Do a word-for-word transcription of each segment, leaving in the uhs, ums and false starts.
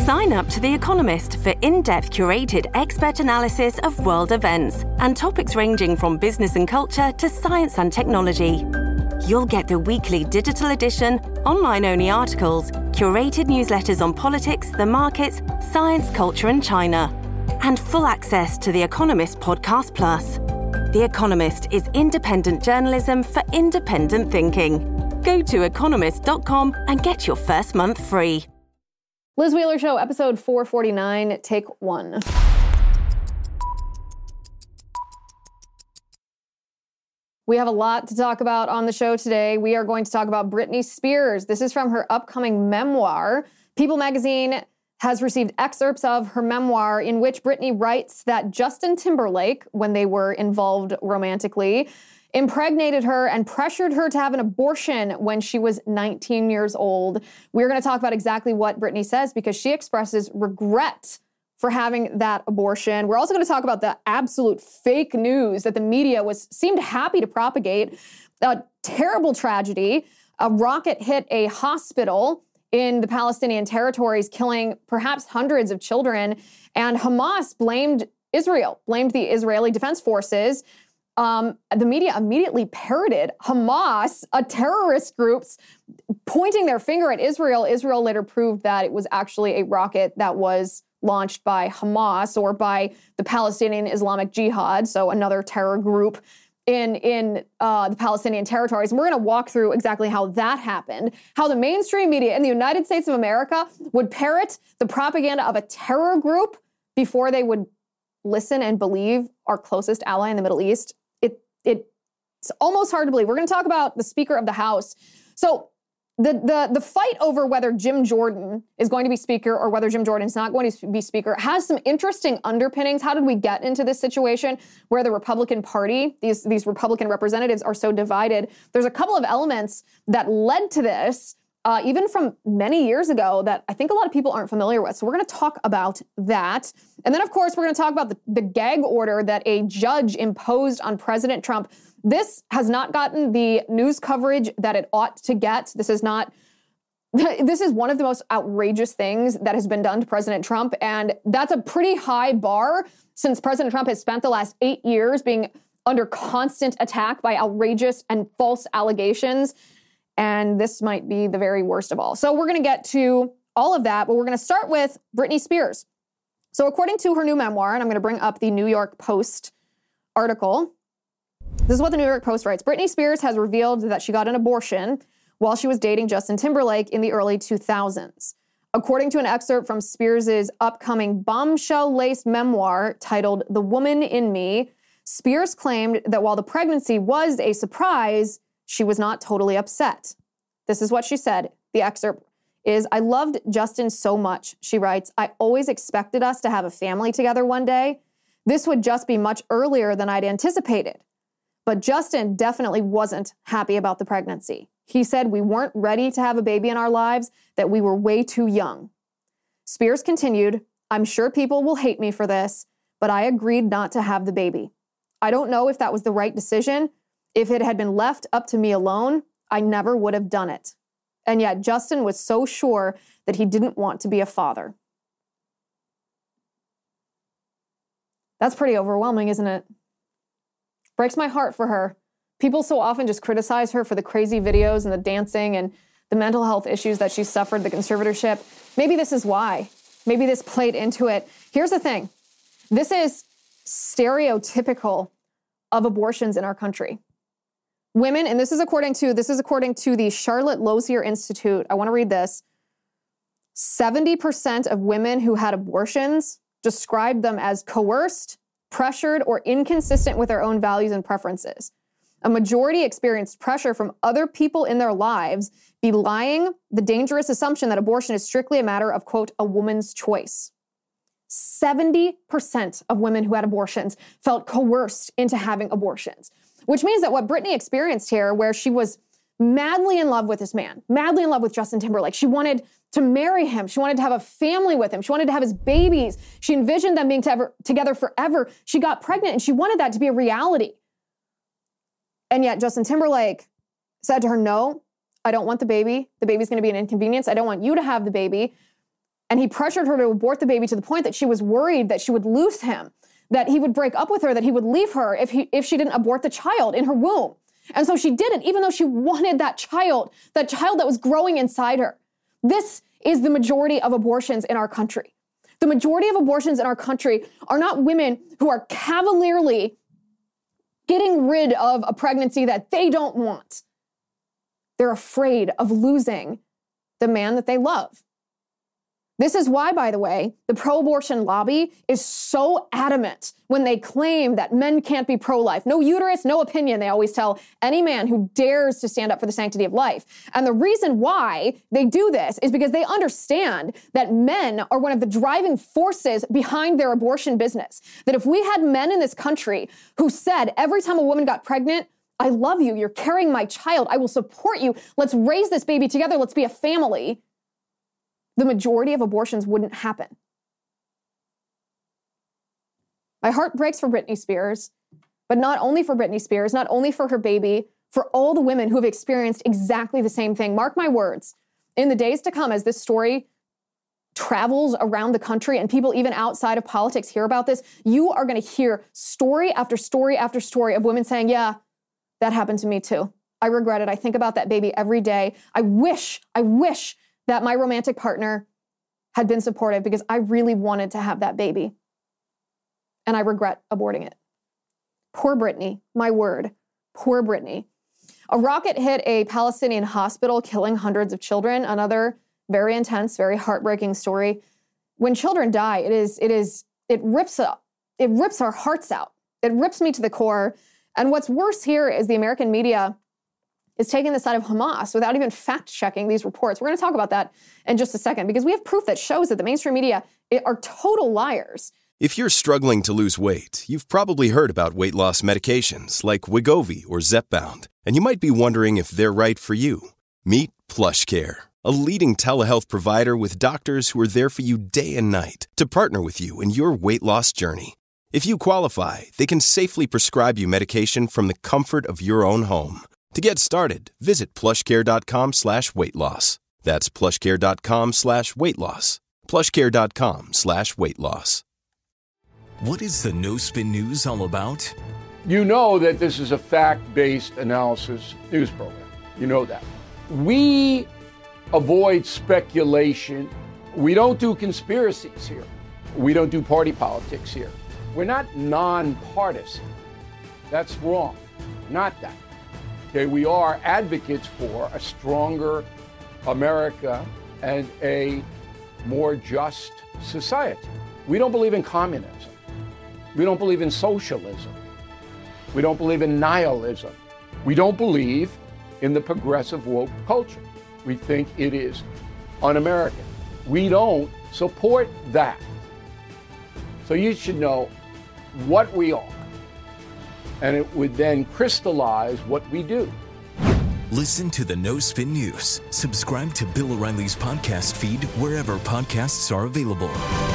Sign up to The Economist for in-depth curated expert analysis of world events and topics ranging from business and culture to science and technology. You'll get the weekly digital edition, online-only articles, curated newsletters on politics, the markets, science, culture and China, and full access to The Economist Podcast Plus. The Economist is independent journalism for independent thinking. Go to economist dot com and get your first month free. Liz Wheeler Show, episode four forty-nine, take one. We have a lot to talk about on the show today. We are going to talk about Britney Spears. This is from her upcoming memoir. People magazine has received excerpts of her memoir in which Britney writes that Justin Timberlake, when they were involved romantically, impregnated her and pressured her to have an abortion when she was nineteen years old. We're going to talk about exactly what Britney says because she expresses regret for having that abortion. We're also going to talk about the absolute fake news that the media was seemed happy to propagate. A terrible tragedy. A rocket hit a hospital in the Palestinian territories, killing perhaps hundreds of children. And Hamas blamed Israel, blamed the Israeli Defense Forces. Um, the media immediately parroted Hamas, a terrorist group's pointing their finger at Israel. Israel later proved that it was actually a rocket that was launched by Hamas or by the Palestinian Islamic Jihad, so another terror group in, in uh, the Palestinian territories. And we're going to walk through exactly how that happened, how the mainstream media in the United States of America would parrot the propaganda of a terror group before they would listen and believe our closest ally in the Middle East. It, it it's almost hard to believe. We're going to talk about the Speaker of the House. So the, the, the fight over whether Jim Jordan is going to be Speaker or whether Jim Jordan is not going to be Speaker has some interesting underpinnings. How did we get into this situation where the Republican Party, these, these Republican representatives are so divided? There's a couple of elements that led to this, uh, even from many years ago, that I think a lot of people aren't familiar with. So we're going to talk about that. And then, of course, we're going to talk about the, the gag order that a judge imposed on President Trump. This has not gotten the news coverage that it ought to get. This is not, this is one of the most outrageous things that has been done to President Trump. And that's a pretty high bar since President Trump has spent the last eight years being under constant attack by outrageous and false allegations. And this might be the very worst of all. So we're going to get to all of that, but we're going to start with Britney Spears. So according to her new memoir, and I'm going to bring up the New York Post article, this is what the New York Post writes. Britney Spears has revealed that she got an abortion while she was dating Justin Timberlake in the early two thousands. According to an excerpt from Spears' upcoming bombshell-laced memoir titled The Woman in Me, Spears claimed that while the pregnancy was a surprise, she was not totally upset. This is what she said. The excerpt is, "I loved Justin so much," she writes. "I always expected us to have a family together one day. This would just be much earlier than I'd anticipated. But Justin definitely wasn't happy about the pregnancy. He said we weren't ready to have a baby in our lives, that we were way too young." Spears continued, "I'm sure people will hate me for this, but I agreed not to have the baby. I don't know if that was the right decision. If it had been left up to me alone, I never would have done it. And yet Justin was so sure that he didn't want to be a father." That's pretty overwhelming, isn't it? Breaks my heart for her. People so often just criticize her for the crazy videos and the dancing and the mental health issues that she suffered, the conservatorship. Maybe this is why. Maybe this played into it. Here's the thing. This is stereotypical of abortions in our country. Women, and this is according to this is according to the Charlotte Lozier Institute. I want to read this. seventy percent of women who had abortions described them as coerced, pressured, or inconsistent with their own values and preferences. A majority experienced pressure from other people in their lives, belying the dangerous assumption that abortion is strictly a matter of, quote, a woman's choice. seventy percent of women who had abortions felt coerced into having abortions, which means that what Britney experienced here, where she was madly in love with this man, madly in love with Justin Timberlake. She wanted to marry him. She wanted to have a family with him. She wanted to have his babies. She envisioned them being to- together forever. She got pregnant and she wanted that to be a reality. And yet Justin Timberlake said to her, "No, I don't want the baby. The baby's going to be an inconvenience. I don't want you to have the baby." And he pressured her to abort the baby to the point that she was worried that she would lose him, that he would break up with her, that he would leave her if he if she didn't abort the child in her womb. And so she didn't, even though she wanted that child, that child that was growing inside her. This is the majority of abortions in our country. The majority of abortions in our country are not women who are cavalierly getting rid of a pregnancy that they don't want. They're afraid of losing the man that they love. This is why, by the way, the pro-abortion lobby is so adamant when they claim that men can't be pro-life. No uterus, no opinion, they always tell any man who dares to stand up for the sanctity of life. And the reason why they do this is because they understand that men are one of the driving forces behind their abortion business. That if we had men in this country who said every time a woman got pregnant, I love you, you're carrying my child, I will support you, let's raise this baby together, let's be a family, the majority of abortions wouldn't happen. My heart breaks for Britney Spears, but not only for Britney Spears, not only for her baby, for all the women who have experienced exactly the same thing. Mark my words, in the days to come, as this story travels around the country and people even outside of politics hear about this, you are going to hear story after story after story of women saying, yeah, that happened to me too. I regret it. I think about that baby every day. I wish, I wish that my romantic partner had been supportive because I really wanted to have that baby. And I regret aborting it. Poor Britney, my word, poor Britney. A rocket hit a Palestinian hospital, killing hundreds of children. Another very intense, very heartbreaking story. When children die, it is, it is, it rips up, it rips our hearts out. It rips me to the core. And what's worse here is the American media is taking the side of Hamas without even fact-checking these reports. We're going to talk about that in just a second because we have proof that shows that the mainstream media are total liars. If you're struggling to lose weight, you've probably heard about weight loss medications like Wegovy or Zepbound, and you might be wondering if they're right for you. Meet PlushCare, a leading telehealth provider with doctors who are there for you day and night to partner with you in your weight loss journey. If you qualify, they can safely prescribe you medication from the comfort of your own home. To get started, visit plushcare.com slash weight loss. That's plushcare.com slash weight loss. plushcare.com slash weight loss. What is the No Spin News all about? You know that this is a fact-based analysis news program. You know that. We avoid speculation. We don't do conspiracies here. We don't do party politics here. We're not nonpartisan. That's wrong. Not that. Okay, we are advocates for a stronger America and a more just society. We don't believe in communism. We don't believe in socialism. We don't believe in nihilism. We don't believe in the progressive woke culture. We think it is un-American. We don't support that. So you should know what we are. And it would then crystallize what we do. Listen to the No Spin News. Subscribe to Bill O'Reilly's podcast feed wherever podcasts are available.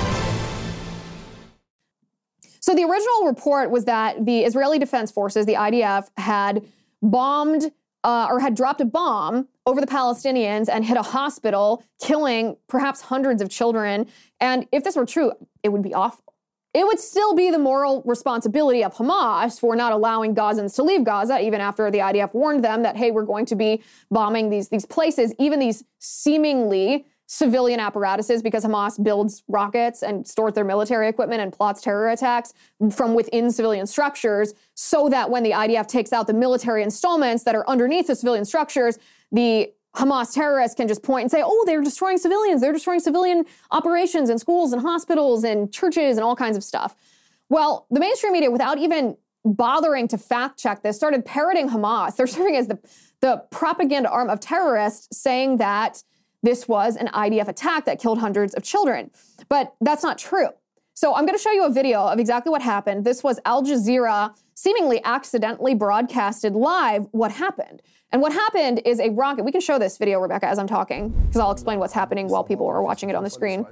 So the original report was that the Israeli Defense Forces, the I D F, had bombed uh, or had dropped a bomb over the Palestinians and hit a hospital, killing perhaps hundreds of children. And if this were true, it would be awful. It would still be the moral responsibility of Hamas for not allowing Gazans to leave Gaza, even after the I D F warned them that, hey, we're going to be bombing these, these places, even these seemingly civilian apparatuses, because Hamas builds rockets and stores their military equipment and plots terror attacks from within civilian structures, so that when the I D F takes out the military installments that are underneath the civilian structures, the Hamas terrorists can just point and say, oh, they're destroying civilians. They're destroying civilian operations in schools and hospitals and churches and all kinds of stuff. Well, the mainstream media, without even bothering to fact check this, started parroting Hamas. They're serving as the, the propaganda arm of terrorists, saying that this was an I D F attack that killed hundreds of children. But that's not true. So I'm going to show you a video of exactly what happened. This was Al Jazeera seemingly accidentally broadcasted live what happened. And what happened is a rocket. We can show this video, Rebecca, as I'm talking, because I'll explain what's happening while people are watching it on the screen.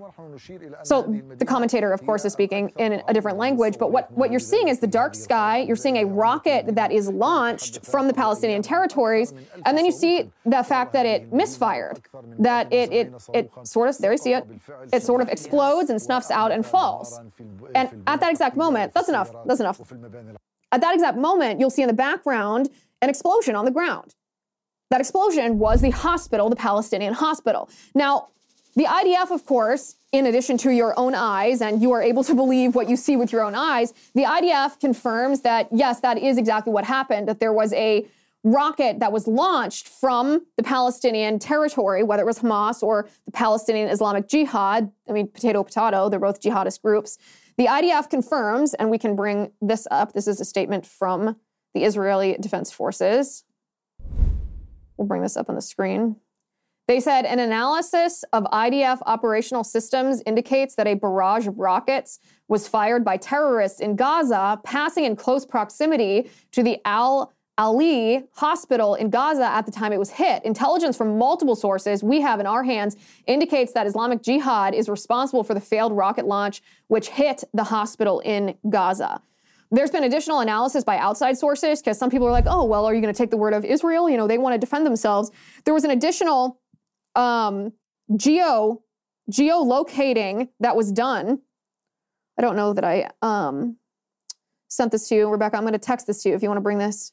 So the commentator, of course, is speaking in a different language, but what, what you're seeing is the dark sky. You're seeing a rocket that is launched from the Palestinian territories, and then you see the fact that it misfired, that it, it, it sort of, there you see it, it sort of explodes and snuffs out and falls. And at that exact moment, that's enough, that's enough. At that exact moment, you'll see in the background an explosion on the ground. That explosion was the hospital, the Palestinian hospital. Now, the I D F, of course, in addition to your own eyes, and you are able to believe what you see with your own eyes, the I D F confirms that, yes, that is exactly what happened, that there was a rocket that was launched from the Palestinian territory, whether it was Hamas or the Palestinian Islamic Jihad. I mean, potato, potato, they're both jihadist groups. The I D F confirms, and we can bring this up, this is a statement from the Israeli Defense Forces. We'll bring this up on the screen. They said an analysis of I D F operational systems indicates that a barrage of rockets was fired by terrorists in Gaza, passing in close proximity to the Al-Ali hospital in Gaza at the time it was hit. Intelligence from multiple sources we have in our hands indicates that Islamic Jihad is responsible for the failed rocket launch, which hit the hospital in Gaza. There's been additional analysis by outside sources because some people are like, oh, well, are you going to take the word of Israel? You know, they want to defend themselves. There was an additional um, geo, geolocating that was done. I don't know that I um, sent this to you, Rebecca. I'm going to text this to you if you want to bring this,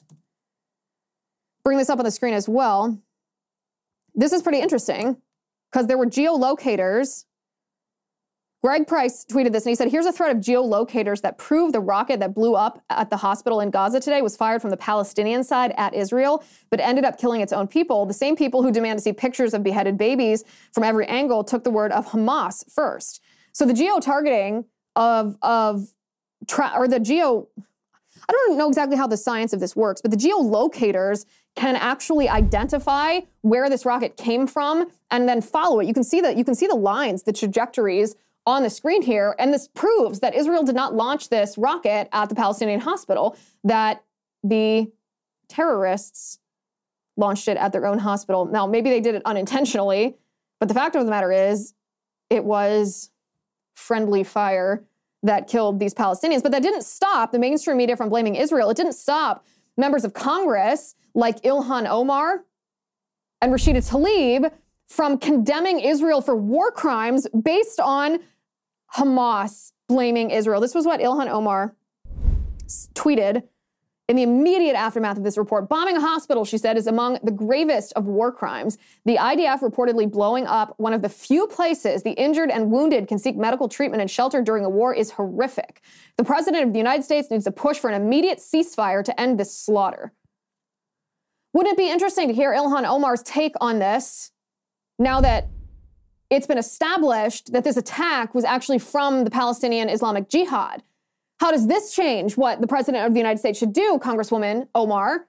bring this up on the screen as well. This is pretty interesting because there were geolocators. Greg Price tweeted this, and he said, here's a thread of geolocators that prove the rocket that blew up at the hospital in Gaza today was fired from the Palestinian side at Israel, but ended up killing its own people. The same people who demand to see pictures of beheaded babies from every angle took the word of Hamas first. So the geo-targeting of, of tra- or the geo, I don't know exactly how the science of this works, but the geolocators can actually identify where this rocket came from and then follow it. You can see that, you can see the lines, the trajectories on the screen here, and this proves that Israel did not launch this rocket at the Palestinian hospital, that the terrorists launched it at their own hospital. Now, maybe they did it unintentionally, but the fact of the matter is it was friendly fire that killed these Palestinians. But that didn't stop the mainstream media from blaming Israel. It didn't stop members of Congress like Ilhan Omar and Rashida Tlaib from condemning Israel for war crimes based on Hamas blaming Israel. This was what Ilhan Omar tweeted in the immediate aftermath of this report. Bombing a hospital, she said, is among the gravest of war crimes. The I D F reportedly blowing up one of the few places the injured and wounded can seek medical treatment and shelter during a war is horrific. The president of the United States needs to push for an immediate ceasefire to end this slaughter. Wouldn't it be interesting to hear Ilhan Omar's take on this now that it's been established that this attack was actually from the Palestinian Islamic Jihad? How does this change what the president of the United States should do, Congresswoman Omar?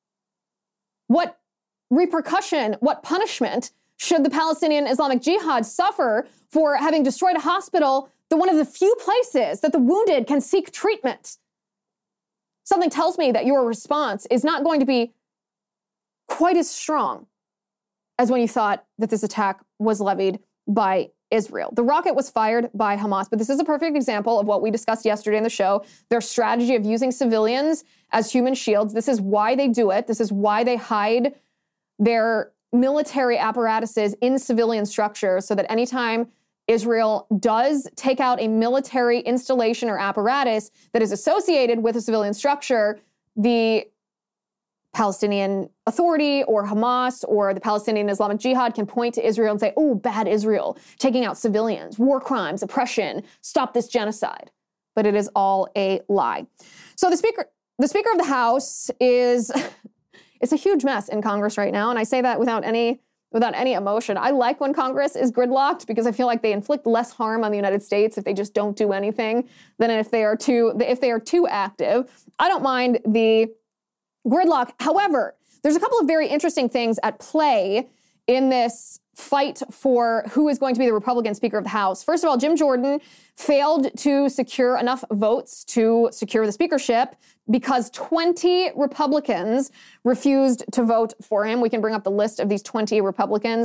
What repercussion, what punishment should the Palestinian Islamic Jihad suffer for having destroyed a hospital, the one of the few places that the wounded can seek treatment? Something tells me that your response is not going to be quite as strong as when you thought that this attack was levied by Israel. The rocket was fired by Hamas, but this is a perfect example of what we discussed yesterday in the show, their strategy of using civilians as human shields. This is why they do it. This is why they hide their military apparatuses in civilian structures so that anytime Israel does take out a military installation or apparatus that is associated with a civilian structure, the Palestinian Authority or Hamas or the Palestinian Islamic Jihad can point to Israel and say, oh, bad Israel, taking out civilians, war crimes, oppression, stop this genocide. But it is all a lie. So the Speaker, the Speaker of the House is, it's a huge mess in Congress right now. And I say that without any, without any emotion. I like when Congress is gridlocked because I feel like they inflict less harm on the United States if they just don't do anything than if they are too, if they are too active. I don't mind the gridlock. However, there's a couple of very interesting things at play in this fight for who is going to be the Republican Speaker of the House. First of all, Jim Jordan failed to secure enough votes to secure the speakership because twenty Republicans refused to vote for him. We can bring up the list of these twenty Republicans.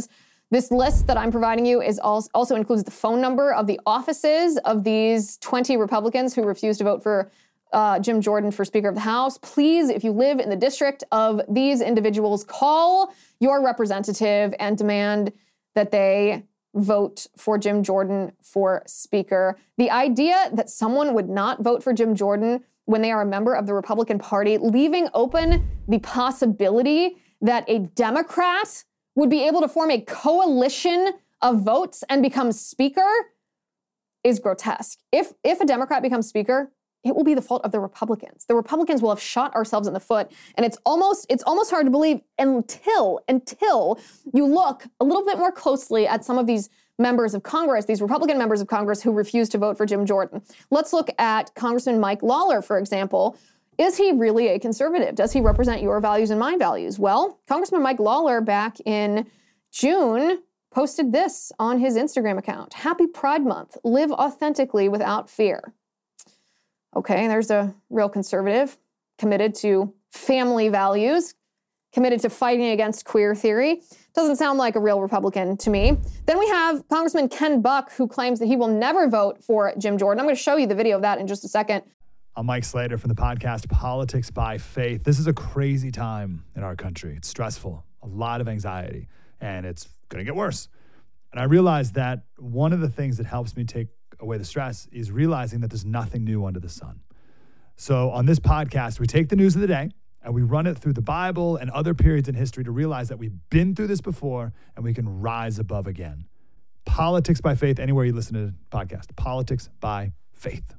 This list that I'm providing you is also, also includes the phone number of the offices of these twenty Republicans who refused to vote for uh, Jim Jordan for Speaker of the House. Please, if you live in the district of these individuals, call your representative and demand that they vote for Jim Jordan for Speaker. The idea that someone would not vote for Jim Jordan when they are a member of the Republican Party, leaving open the possibility that a Democrat would be able to form a coalition of votes and become Speaker, is grotesque. If, if a Democrat becomes Speaker, it will be the fault of the Republicans. The Republicans will have shot ourselves in the foot, and it's almost it's almost hard to believe until until you look a little bit more closely at some of these members of Congress, these Republican members of Congress who refused to vote for Jim Jordan. Let's look at Congressman Mike Lawler, for example. Is he really a conservative? Does he represent your values and my values? Well, Congressman Mike Lawler back in June posted this on his Instagram account. Happy Pride Month. Live authentically without fear. Okay, there's a real conservative committed to family values, committed to fighting against queer theory. Doesn't sound like a real Republican to me. Then we have Congressman Ken Buck, who claims that he will never vote for Jim Jordan. I'm going to show you the video of that in just a second. I'm Mike Slater from the podcast Politics by Faith. This is a crazy time in our country. It's stressful, a lot of anxiety, and it's going to get worse. And I realized that one of the things that helps me take away the stress is realizing that there's nothing new under the sun. So on this podcast, we take the news of the day and we run it through the Bible and other periods in history to realize that we've been through this before and we can rise above again. Politics by Faith, anywhere you listen to the podcast. Politics by Faith.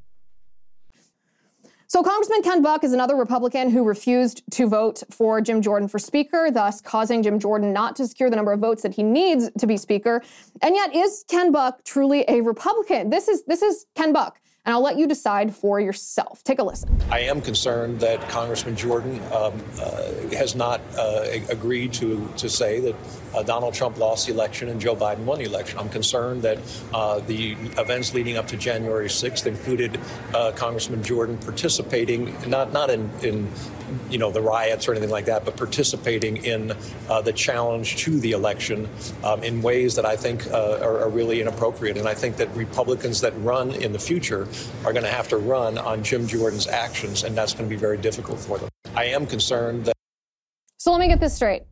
So Congressman Ken Buck is another Republican who refused to vote for Jim Jordan for Speaker, thus causing Jim Jordan not to secure the number of votes that he needs to be Speaker. And yet, is Ken Buck truly a Republican? This is this is Ken Buck, and I'll let you decide for yourself. Take a listen. I am concerned that Congressman Jordan um, uh, has not uh, agreed to to say that uh, Donald Trump lost the election and Joe Biden won the election. I'm concerned that uh, the events leading up to January sixth included uh, Congressman Jordan participating, not not in, in you know the riots or anything like that, but participating in uh, the challenge to the election um, in ways that I think uh, are, are really inappropriate. And I think that Republicans that run in the future are going to have to run on Jim Jordan's actions, and that's going to be very difficult for them. I am concerned that... So let me get this straight.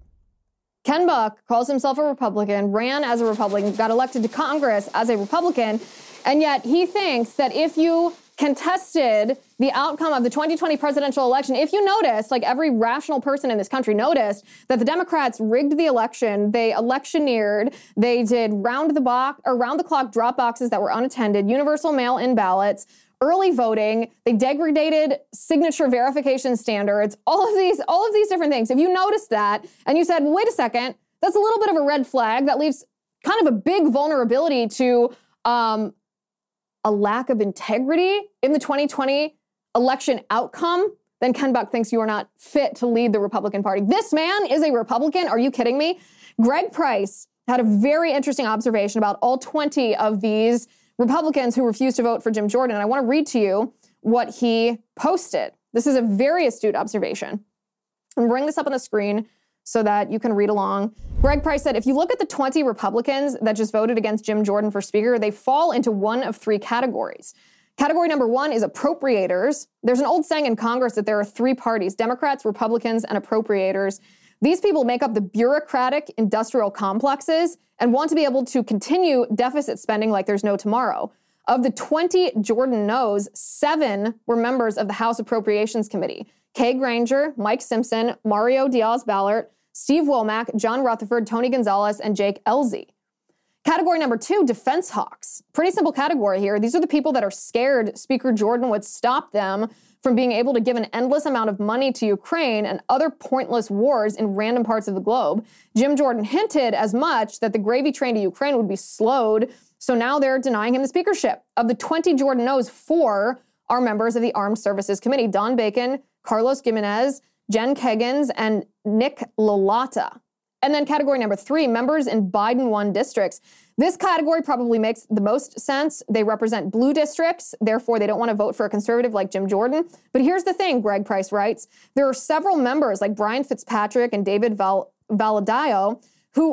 Ken Buck calls himself a Republican, ran as a Republican, got elected to Congress as a Republican, and yet he thinks that if you contested the outcome of the twenty twenty presidential election, if you notice, like every rational person in this country noticed, that the Democrats rigged the election, they electioneered, they did round the box or round the clock drop boxes that were unattended, universal mail-in ballots, early voting, they degraded signature verification standards, all of these, all of these different things. If you noticed that and you said, well, wait a second, that's a little bit of a red flag, that leaves kind of a big vulnerability to um, a lack of integrity in the twenty twenty election outcome, then Ken Buck thinks you are not fit to lead the Republican Party. This man is a Republican. Are you kidding me? Greg Price had a very interesting observation about all twenty of these Republicans who refused to vote for Jim Jordan. And I want to read to you what he posted. This is a very astute observation. I'm bring this up on the screen so that you can read along. Greg Price said, if you look at the twenty Republicans that just voted against Jim Jordan for Speaker, they fall into one of three categories. Category number one is appropriators. There's an old saying in Congress that there are three parties, Democrats, Republicans, and appropriators. These people make up the bureaucratic industrial complexes and want to be able to continue deficit spending like there's no tomorrow. Of the twenty Jordan no's, seven were members of the House Appropriations Committee. Kay Granger, Mike Simpson, Mario Diaz-Balart, Steve Womack, John Rutherford, Tony Gonzalez, and Jake Ellzey. Category number two, defense hawks. Pretty simple category here. These are the people that are scared Speaker Jordan would stop them from being able to give an endless amount of money to Ukraine and other pointless wars in random parts of the globe. Jim Jordan hinted as much that the gravy train to Ukraine would be slowed, so now they're denying him the speakership. Of the twenty Jordan no's, four are members of the Armed Services Committee. Don Bacon, Carlos Gimenez, Jen Kegans, and Nick LaLatta. And then category number three, members in Biden-won districts. This category probably makes the most sense. They represent blue districts, therefore they don't want to vote for a conservative like Jim Jordan. But here's the thing, Greg Price writes, there are several members like Brian Fitzpatrick and David Val- Valadao who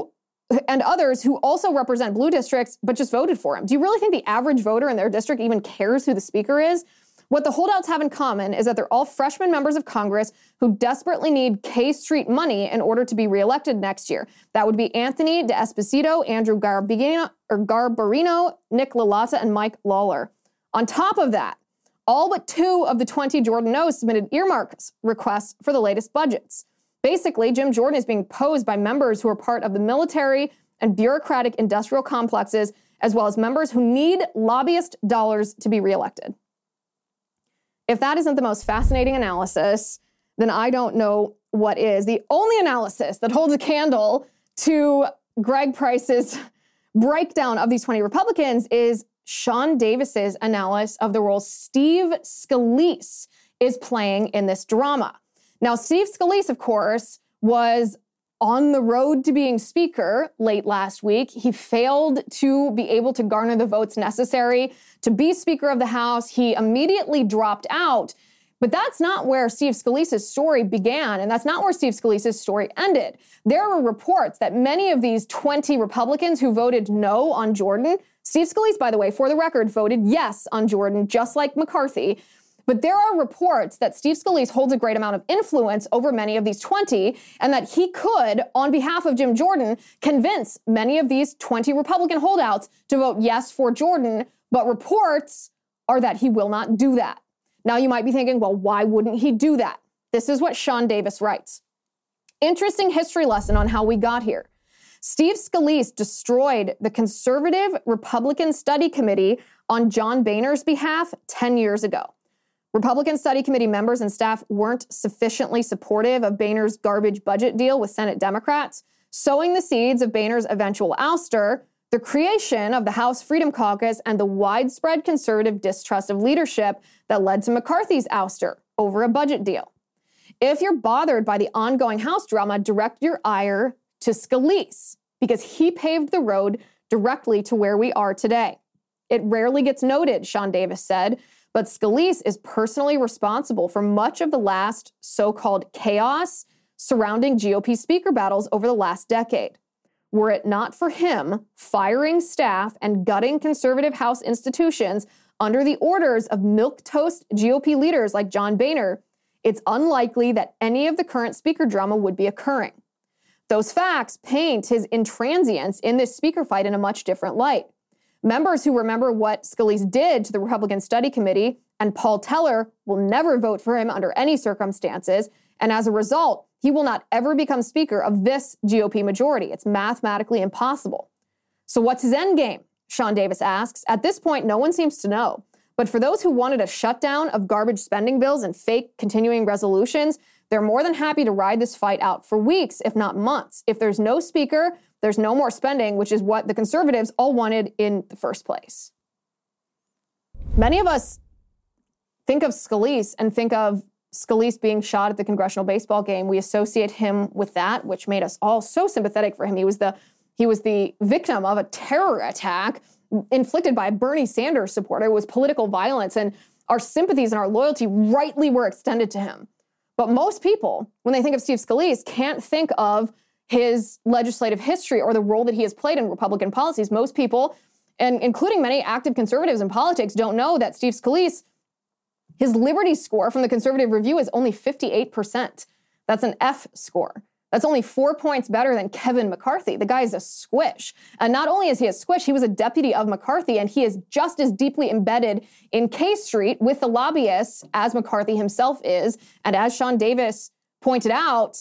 and others who also represent blue districts, but just voted for him. Do you really think the average voter in their district even cares who the speaker is? What the holdouts have in common is that they're all freshman members of Congress who desperately need K Street money in order to be reelected next year. That would be Anthony D'Esposito, Andrew Garbarino, or Garbarino, Nick LaLatta, and Mike Lawler. On top of that, all but two of the twenty Jordan No's submitted earmark requests for the latest budgets. Basically, Jim Jordan is being posed by members who are part of the military and bureaucratic industrial complexes, as well as members who need lobbyist dollars to be reelected. If that isn't the most fascinating analysis, then I don't know what is. The only analysis that holds a candle to Greg Price's breakdown of these twenty Republicans is Sean Davis's analysis of the role Steve Scalise is playing in this drama. Now, Steve Scalise, of course, was on the road to being speaker late last week. He failed to be able to garner the votes necessary to be Speaker of the House. He immediately dropped out. But that's not where Steve Scalise's story began, and that's not where Steve Scalise's story ended. There were reports that many of these twenty Republicans who voted no on Jordan, Steve Scalise, by the way, for the record, voted yes on Jordan, just like McCarthy. But there are reports that Steve Scalise holds a great amount of influence over many of these twenty, and that he could, on behalf of Jim Jordan, convince many of these twenty Republican holdouts to vote yes for Jordan. But reports are that he will not do that. Now, you might be thinking, well, why wouldn't he do that? This is what Sean Davis writes. Interesting history lesson on how we got here. Steve Scalise destroyed the conservative Republican Study Committee on John Boehner's behalf ten years ago. Republican Study Committee members and staff weren't sufficiently supportive of Boehner's garbage budget deal with Senate Democrats, sowing the seeds of Boehner's eventual ouster, the creation of the House Freedom Caucus, and the widespread conservative distrust of leadership that led to McCarthy's ouster over a budget deal. If you're bothered by the ongoing House drama, direct your ire to Scalise, because he paved the road directly to where we are today. It rarely gets noted, Sean Davis said, but Scalise is personally responsible for much of the last so-called chaos surrounding G O P speaker battles over the last decade. Were it not for him firing staff and gutting conservative House institutions under the orders of milquetoast G O P leaders like John Boehner, it's unlikely that any of the current speaker drama would be occurring. Those facts paint his intransience in this speaker fight in a much different light. Members who remember what Scalise did to the Republican Study Committee and Paul Teller will never vote for him under any circumstances, and as a result, he will not ever become Speaker of this G O P majority. It's mathematically impossible. So what's his end game? Sean Davis asks. At this point, no one seems to know. But for those who wanted a shutdown of garbage spending bills and fake continuing resolutions, they're more than happy to ride this fight out for weeks, if not months. If there's no speaker, there's no more spending, which is what the conservatives all wanted in the first place. Many of us think of Scalise and think of Scalise being shot at the congressional baseball game. We associate him with that, which made us all so sympathetic for him. He was the he was the victim of a terror attack inflicted by a Bernie Sanders supporter. It was political violence, and our sympathies and our loyalty rightly were extended to him. But most people, when they think of Steve Scalise, can't think of his legislative history or the role that he has played in Republican policies. Most people, and including many active conservatives in politics, don't know that Steve Scalise, his Liberty score from the Conservative Review is only fifty-eight percent. That's an F score. That's only four points better than Kevin McCarthy. The guy is a squish. And not only is he a squish, he was a deputy of McCarthy, and he is just as deeply embedded in K Street with the lobbyists as McCarthy himself is. And as Sean Davis pointed out,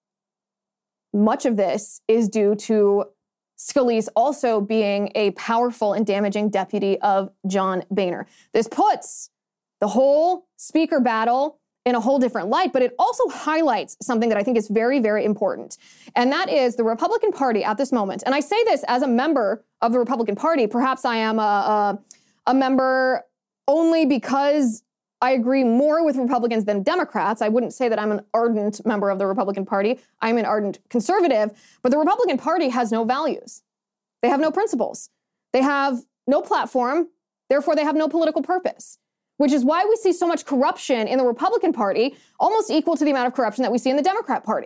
much of this is due to Scalise also being a powerful and damaging deputy of John Boehner. This puts the whole speaker battle in a whole different light, but it also highlights something that I think is very, very important. And that is the Republican Party at this moment. And I say this as a member of the Republican Party. Perhaps I am a, a, a member only because I agree more with Republicans than Democrats. I wouldn't say that I'm an ardent member of the Republican Party. I'm an ardent conservative. But the Republican Party has no values. They have no principles. They have no platform. Therefore, they have no political purpose, which is why we see so much corruption in the Republican Party, almost equal to the amount of corruption that we see in the Democrat Party.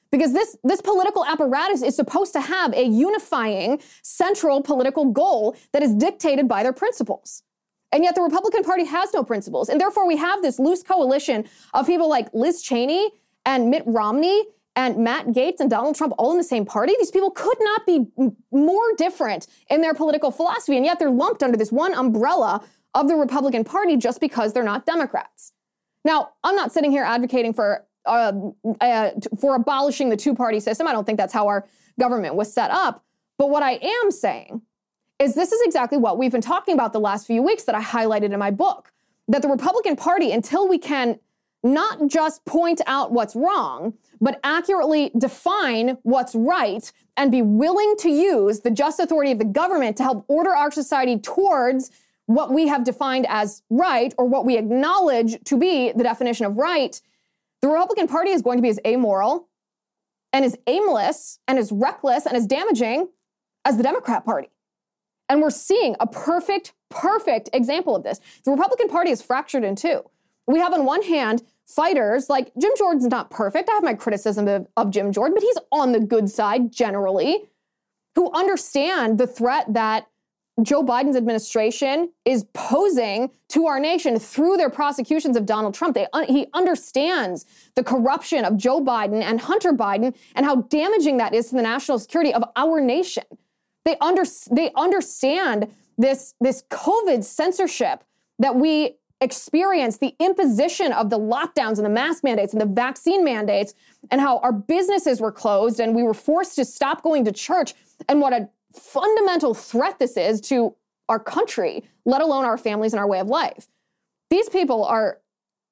Because this, this political apparatus is supposed to have a unifying central political goal that is dictated by their principles. And yet the Republican Party has no principles. And therefore we have this loose coalition of people like Liz Cheney and Mitt Romney and Matt Gaetz and Donald Trump all in the same party. These people could not be m- more different in their political philosophy. And yet they're lumped under this one umbrella of the Republican Party just because they're not Democrats. Now, I'm not sitting here advocating for uh, uh, for abolishing the two-party system. I don't think that's how our government was set up. But what I am saying is this is exactly what we've been talking about the last few weeks that I highlighted in my book, that the Republican Party, until we can not just point out what's wrong, but accurately define what's right and be willing to use the just authority of the government to help order our society towards what we have defined as right, or what we acknowledge to be the definition of right, the Republican Party is going to be as amoral and as aimless and as reckless and as damaging as the Democrat Party. And we're seeing a perfect, perfect example of this. The Republican Party is fractured in two. We have on one hand fighters like Jim Jordan's not perfect. I have my criticism of, of Jim Jordan, but he's on the good side generally, who understand the threat that Joe Biden's administration is posing to our nation through their prosecutions of Donald Trump. They, un- he understands the corruption of Joe Biden and Hunter Biden and how damaging that is to the national security of our nation. They, under- they understand this, this COVID censorship that we experience, the imposition of the lockdowns and the mask mandates and the vaccine mandates, and how our businesses were closed and we were forced to stop going to church, and what a fundamental threat this is to our country, let alone our families and our way of life. These people are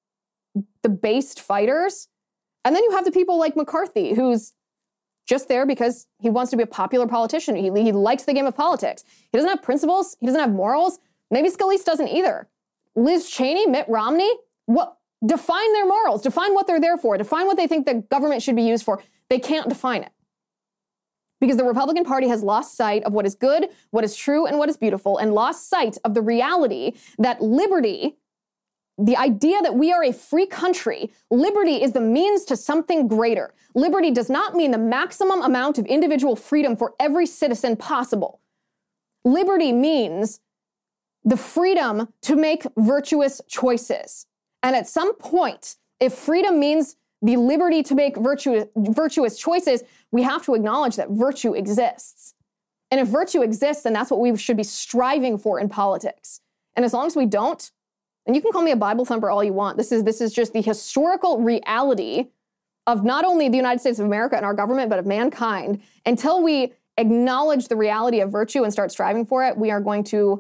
the based fighters. And then you have the people like McCarthy, who's just there because he wants to be a popular politician. He, he likes the game of politics. He doesn't have principles. He doesn't have morals. Maybe Scalise doesn't either. Liz Cheney, Mitt Romney, what, define their morals. Define what they're there for. Define what they think the government should be used for. They can't define it. Because the Republican Party has lost sight of what is good, what is true, and what is beautiful, and lost sight of the reality that liberty, the idea that we are a free country, liberty is the means to something greater. Liberty does not mean the maximum amount of individual freedom for every citizen possible. Liberty means the freedom to make virtuous choices. And at some point, if freedom means the liberty to make virtu- virtuous choices, we have to acknowledge that virtue exists. And if virtue exists, then that's what we should be striving for in politics. And as long as we don't, and you can call me a Bible thumper all you want, this is, this is just the historical reality of not only the United States of America and our government, but of mankind. Until we acknowledge the reality of virtue and start striving for it, we are going to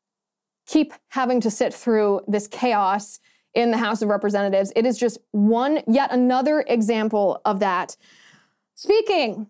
keep having to sit through this chaos in the House of Representatives. It is just one, yet another example of that. Speaking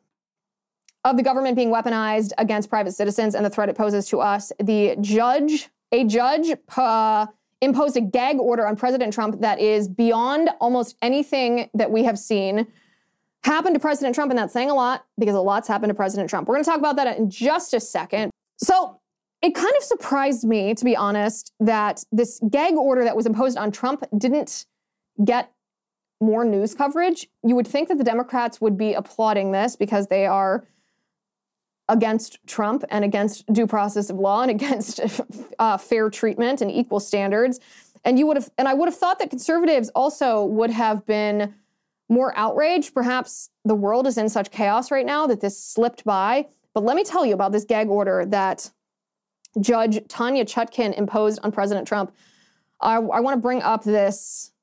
of the government being weaponized against private citizens and the threat it poses to us, the judge, a judge uh, imposed a gag order on President Trump that is beyond almost anything that we have seen happen to President Trump, and that's saying a lot because a lot's happened to President Trump. We're going to talk about that in just a second. So it kind of surprised me, to be honest, that this gag order that was imposed on Trump didn't get more news coverage. You would think that the Democrats would be applauding this because they are against Trump and against due process of law and against uh, fair treatment and equal standards. And you would have, and I would have thought that conservatives also would have been more outraged. Perhaps the world is in such chaos right now that this slipped by. But let me tell you about this gag order that Judge Tanya Chutkan imposed on President Trump. I, I want to bring up this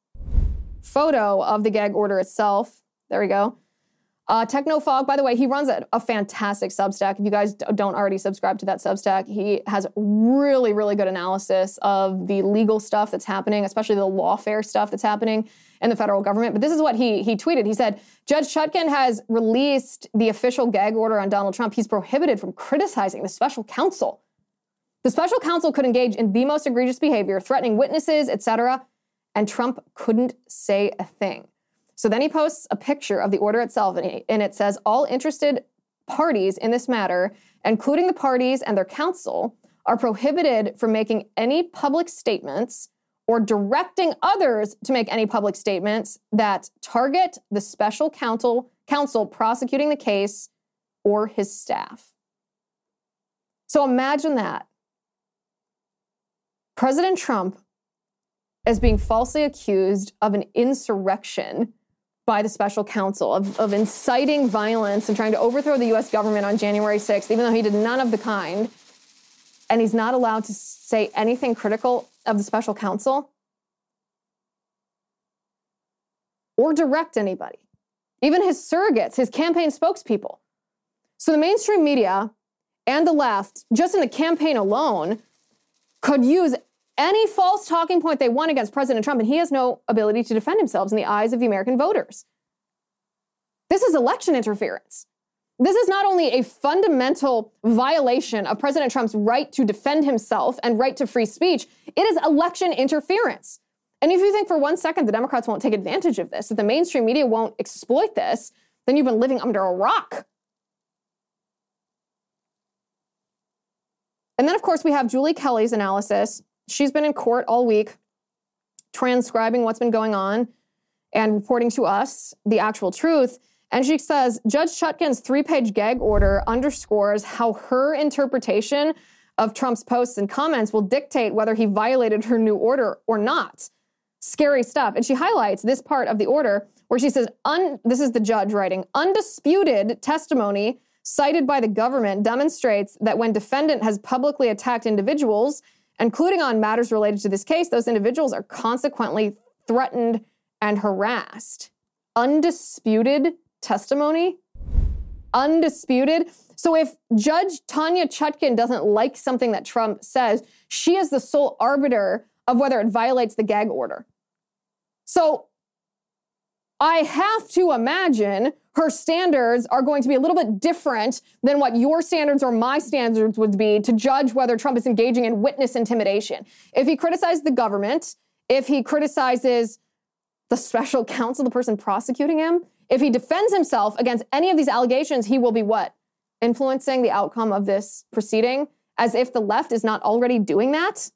photo of the gag order itself. There we go. Uh, Technofog, by the way, he runs a, a fantastic Substack. If you guys d- don't already subscribe to that Substack, he has really, really good analysis of the legal stuff that's happening, especially the lawfare stuff that's happening in the federal government. But this is what he he tweeted. He said, Judge Chutkan has released the official gag order on Donald Trump. He's prohibited from criticizing the special counsel. The special counsel could engage in the most egregious behavior, threatening witnesses, et cetera, and Trump couldn't say a thing. So then he posts a picture of the order itself, and, he, and it says, all interested parties in this matter, including the parties and their counsel, are prohibited from making any public statements or directing others to make any public statements that target the special counsel, counsel prosecuting the case or his staff. So imagine that. President Trump is being falsely accused of an insurrection by the special counsel, of, of inciting violence and trying to overthrow the U S government on January sixth, even though he did none of the kind. And he's not allowed to say anything critical of the special counsel or direct anybody, even his surrogates, his campaign spokespeople. So the mainstream media and the left, just in the campaign alone, could use any false talking point they want against President Trump, and he has no ability to defend himself in the eyes of the American voters. This is election interference. This is not only a fundamental violation of President Trump's right to defend himself and right to free speech, it is election interference. And if you think for one second the Democrats won't take advantage of this, that the mainstream media won't exploit this, then you've been living under a rock. And then, of course, we have Julie Kelly's analysis. She's been in court all week, transcribing what's been going on and reporting to us the actual truth. And she says, Judge Chutkan's three-page gag order underscores how her interpretation of Trump's posts and comments will dictate whether he violated her new order or not. Scary stuff. And she highlights this part of the order where she says, Un- this is the judge writing, undisputed testimony cited by the government demonstrates that when defendant has publicly attacked individuals, including on matters related to this case, those individuals are consequently threatened and harassed. Undisputed testimony? Undisputed? So if Judge Tanya Chutkan doesn't like something that Trump says, she is the sole arbiter of whether it violates the gag order. So I have to imagine her standards are going to be a little bit different than what your standards or my standards would be to judge whether Trump is engaging in witness intimidation. If he criticizes the government, if he criticizes the special counsel, the person prosecuting him, if he defends himself against any of these allegations, he will be what? Influencing the outcome of this proceeding, as if the left is not already doing that?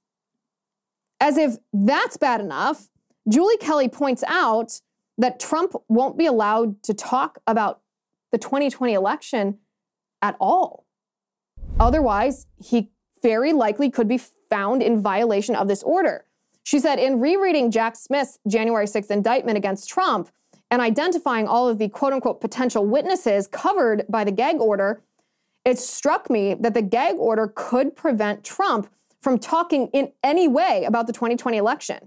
As if that's bad enough, Julie Kelly points out that Trump won't be allowed to talk about the twenty twenty election at all. Otherwise, he very likely could be found in violation of this order. She said, in rereading Jack Smith's January sixth indictment against Trump and identifying all of the quote-unquote potential witnesses covered by the gag order, it struck me that the gag order could prevent Trump from talking in any way about the twenty twenty election.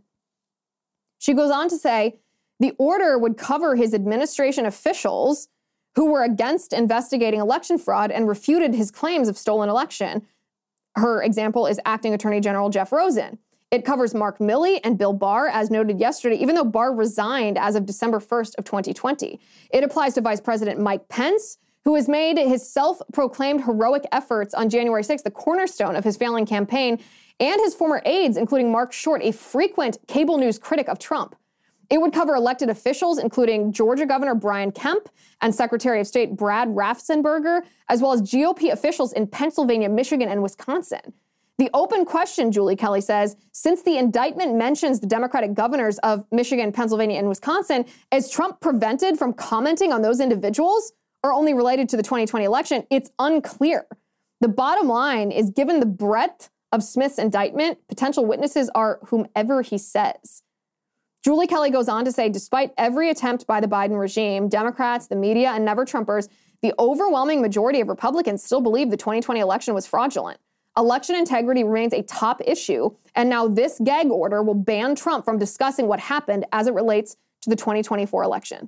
She goes on to say, the order would cover his administration officials who were against investigating election fraud and refuted his claims of stolen election. Her example is Acting Attorney General Jeff Rosen. It covers Mark Milley and Bill Barr, as noted yesterday, even though Barr resigned as of December first of twenty twenty. It applies to Vice President Mike Pence, who has made his self-proclaimed heroic efforts on January sixth the cornerstone of his failing campaign, and his former aides, including Mark Short, a frequent cable news critic of Trump. It would cover elected officials, including Georgia Governor Brian Kemp and Secretary of State Brad Raffensperger, as well as G O P officials in Pennsylvania, Michigan, and Wisconsin. The open question, Julie Kelly says, since the indictment mentions the Democratic governors of Michigan, Pennsylvania, and Wisconsin, is Trump prevented from commenting on those individuals or only related to the twenty twenty election? It's unclear. The bottom line is, given the breadth of Smith's indictment, potential witnesses are whomever he says. Julie Kelly goes on to say, despite every attempt by the Biden regime, Democrats, the media, and never-Trumpers, the overwhelming majority of Republicans still believe the twenty twenty election was fraudulent. Election integrity remains a top issue, and now this gag order will ban Trump from discussing what happened as it relates to the twenty twenty-four election.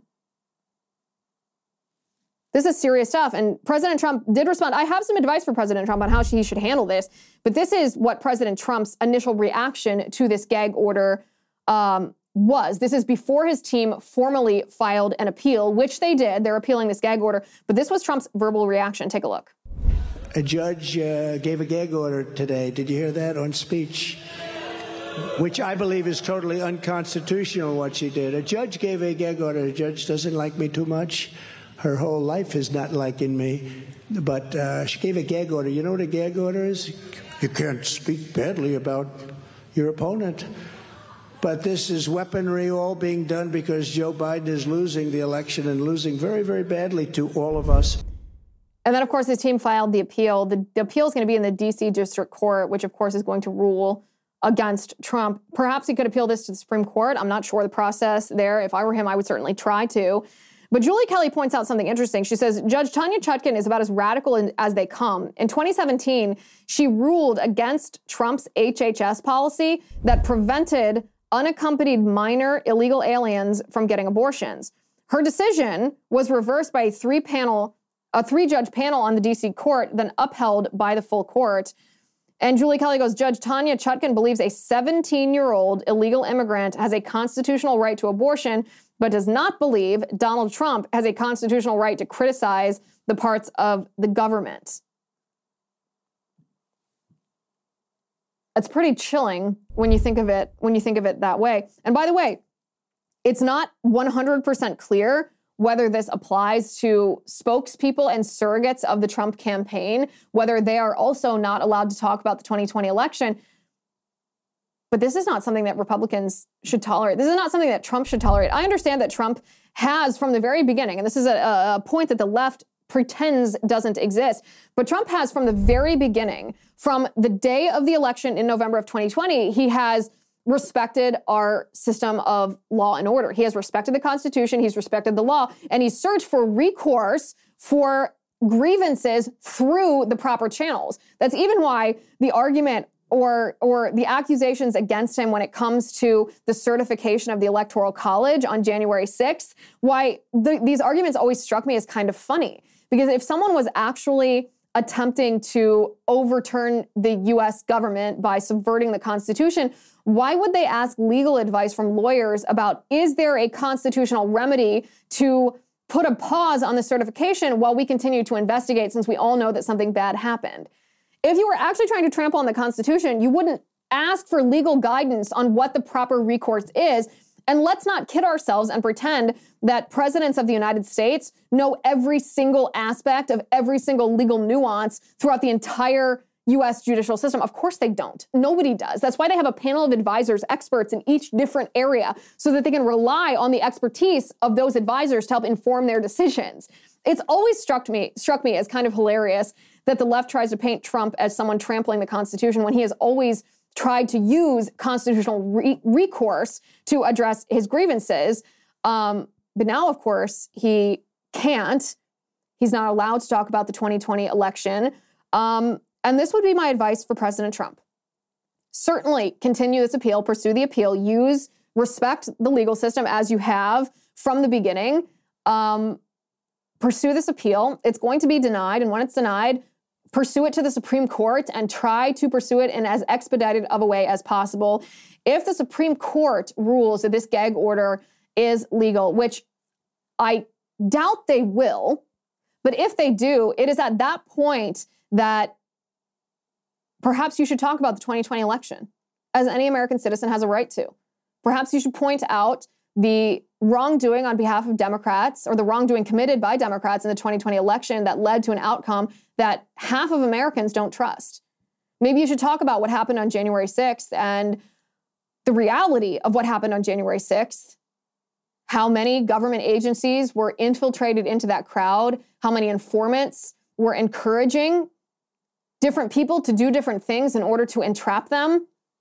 This is serious stuff, and President Trump did respond. I have some advice for President Trump on how he should handle this, but this is what President Trump's initial reaction to this gag order um, was. This is before his team formally filed an appeal, which they did. They're appealing this gag order, but this was Trump's verbal reaction. Take a look. A judge uh, gave a gag order today. Did you hear that on speech? Which I believe is totally unconstitutional, what she did. A judge gave a gag order. A judge doesn't like me too much. Her whole life is not liking me. But uh, she gave a gag order. You know what a gag order is? You can't speak badly about your opponent. But this is weaponry all being done because Joe Biden is losing the election and losing very, very badly to all of us. And then, of course, his team filed the appeal. The, the appeal is going to be in the D C District Court, which, of course, is going to rule against Trump. Perhaps he could appeal this to the Supreme Court. I'm not sure the process there. If I were him, I would certainly try to. But Julie Kelly points out something interesting. She says, Judge Tanya Chutkan is about as radical in, as they come. In twenty seventeen, she ruled against Trump's H H S policy that prevented unaccompanied minor illegal aliens from getting abortions. Her decision was reversed by a three-panel, a three-judge panel on the D C court, then upheld by the full court. And Julie Kelly goes, Judge Tanya Chutkan believes a seventeen-year-old illegal immigrant has a constitutional right to abortion, but does not believe Donald Trump has a constitutional right to criticize the parts of the government. It's pretty chilling when you think of it, when you think of it that way. And by the way, it's not one hundred percent clear whether this applies to spokespeople and surrogates of the Trump campaign, whether they are also not allowed to talk about the twenty twenty election. But this is not something that Republicans should tolerate. This is not something that Trump should tolerate. I understand that Trump has from the very beginning, and this is a, a point that the left pretends doesn't exist, but Trump has from the very beginning, from the day of the election in November of twenty twenty, he has respected our system of law and order. He has respected the Constitution, he's respected the law, and he's searched for recourse for grievances through the proper channels. That's even why the argument or or the accusations against him when it comes to the certification of the Electoral College on January sixth, why the, these arguments always struck me as kind of funny. Because if someone was actually attempting to overturn the U S government by subverting the Constitution, why would they ask legal advice from lawyers about, is there a constitutional remedy to put a pause on the certification while we continue to investigate, since we all know that something bad happened? If you were actually trying to trample on the Constitution, you wouldn't ask for legal guidance on what the proper recourse is. And let's not kid ourselves and pretend that presidents of the United States know every single aspect of every single legal nuance throughout the entire U S judicial system. Of course they don't. Nobody does. That's why they have a panel of advisors, experts in each different area, so that they can rely on the expertise of those advisors to help inform their decisions. It's always struck me, struck me as kind of hilarious that the left tries to paint Trump as someone trampling the Constitution when he has always tried to use constitutional re- recourse to address his grievances. Um, but now, of course, he can't. He's not allowed to talk about the twenty twenty election. Um, and this would be my advice for President Trump. Certainly continue this appeal, pursue the appeal, use, respect the legal system as you have from the beginning. Um, pursue this appeal. It's going to be denied. And when it's denied, pursue it to the Supreme Court and try to pursue it in as expedited of a way as possible. If the Supreme Court rules that this gag order is legal, which I doubt they will, but if they do, it is at that point that perhaps you should talk about the twenty twenty election, as any American citizen has a right to. Perhaps you should point out the wrongdoing on behalf of Democrats, or the wrongdoing committed by Democrats in the twenty twenty election that led to an outcome that half of Americans don't trust. Maybe you should talk about what happened on January sixth and the reality of what happened on January sixth, how many government agencies were infiltrated into that crowd, how many informants were encouraging different people to do different things in order to entrap them.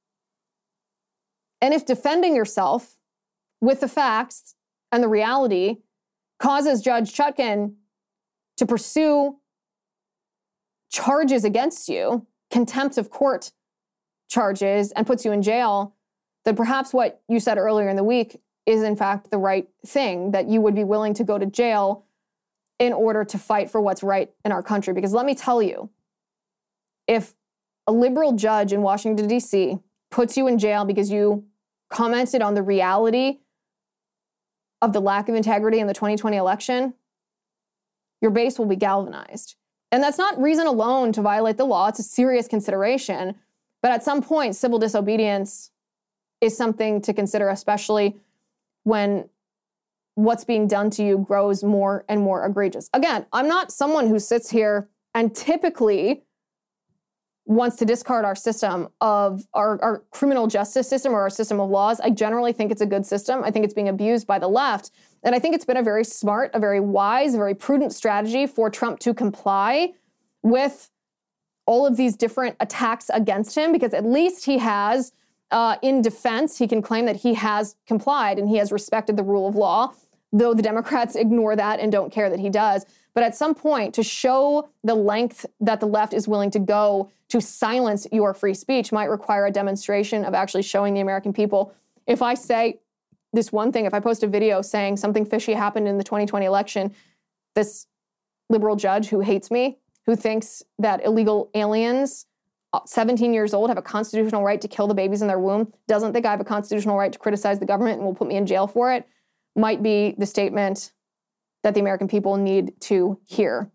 And if defending yourself with the facts and the reality causes Judge Chutkan to pursue charges against you, contempt of court charges, and puts you in jail, then perhaps what you said earlier in the week is in fact the right thing, that you would be willing to go to jail in order to fight for what's right in our country. Because let me tell you, if a liberal judge in Washington, D C puts you in jail because you commented on the reality of the lack of integrity in the twenty twenty election, your base will be galvanized. And that's not reason alone to violate the law. It's a serious consideration. But at some point, civil disobedience is something to consider, especially when what's being done to you grows more and more egregious. Again, I'm not someone who sits here and typically wants to discard our system of our, our criminal justice system or our system of laws. I generally think it's a good system. I think it's being abused by the left. And I think it's been a very smart, a very wise, a very prudent strategy for Trump to comply with all of these different attacks against him, because at least he has, uh, in defense, he can claim that he has complied and he has respected the rule of law, though the Democrats ignore that and don't care that he does. But at some point, to show the length that the left is willing to go to silence your free speech might require a demonstration of actually showing the American people. If I say this one thing, if I post a video saying something fishy happened in the twenty twenty election, this liberal judge who hates me, who thinks that illegal aliens, seventeen years old, have a constitutional right to kill the babies in their womb, doesn't think I have a constitutional right to criticize the government and will put me in jail for it, might be the statement that the American people need to hear.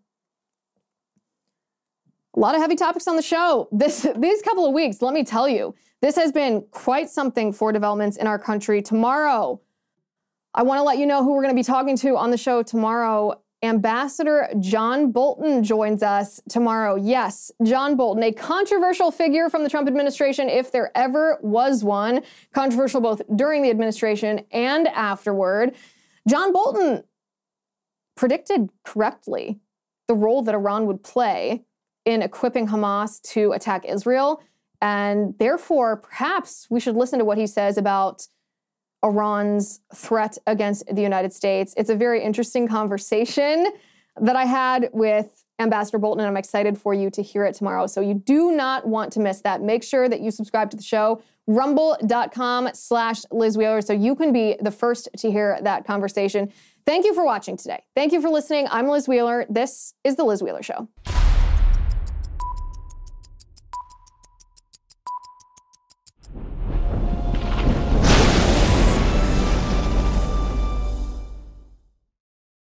A lot of heavy topics on the show. This, these couple of weeks, let me tell you, this has been quite something for developments in our country. Tomorrow, I want to let you know who we're going to be talking to on the show tomorrow. Ambassador John Bolton joins us tomorrow. Yes, John Bolton, a controversial figure from the Trump administration, if there ever was one. Controversial both during the administration and afterward. John Bolton predicted correctly the role that Iran would play in equipping Hamas to attack Israel. And therefore, perhaps we should listen to what he says about Iran's threat against the United States. It's a very interesting conversation that I had with Ambassador Bolton, and I'm excited for you to hear it tomorrow. So you do not want to miss that. Make sure that you subscribe to the show, rumble.com slash Liz Wheeler, so you can be the first to hear that conversation. Thank you for watching today. Thank you for listening. I'm Liz Wheeler. This is The Liz Wheeler Show.